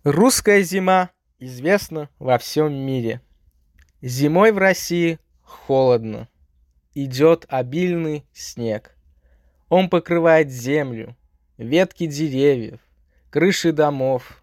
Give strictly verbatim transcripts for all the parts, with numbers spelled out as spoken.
Русская зима известна во всем мире. Зимой в России холодно. Идет обильный снег. Он покрывает землю, ветки деревьев, крыши домов.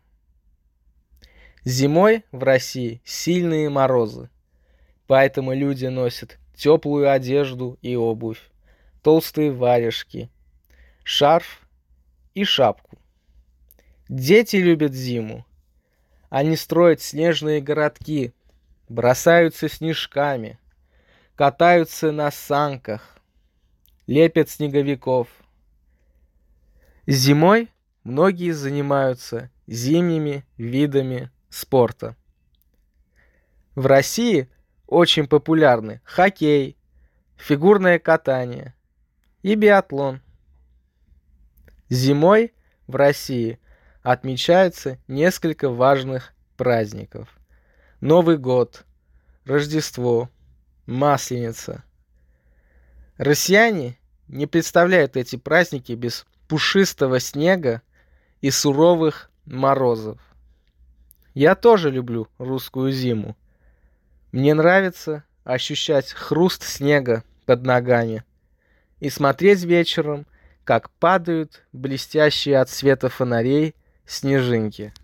Зимой в России сильные морозы, поэтому люди носят теплую одежду и обувь, толстые варежки, шарф и шапку. Дети любят зиму. Они строят снежные городки, бросаются снежками, катаются на санках, лепят снеговиков. Зимой многие занимаются зимними видами спорта. В России очень популярны хоккей, фигурное катание и биатлон. Зимой в России отмечается несколько важных праздников. Новый год, Рождество, Масленица. Россияне не представляют эти праздники без пушистого снега и суровых морозов. Я тоже люблю русскую зиму. Мне нравится ощущать хруст снега под ногами и смотреть вечером, как падают блестящие от света фонарей снежинки.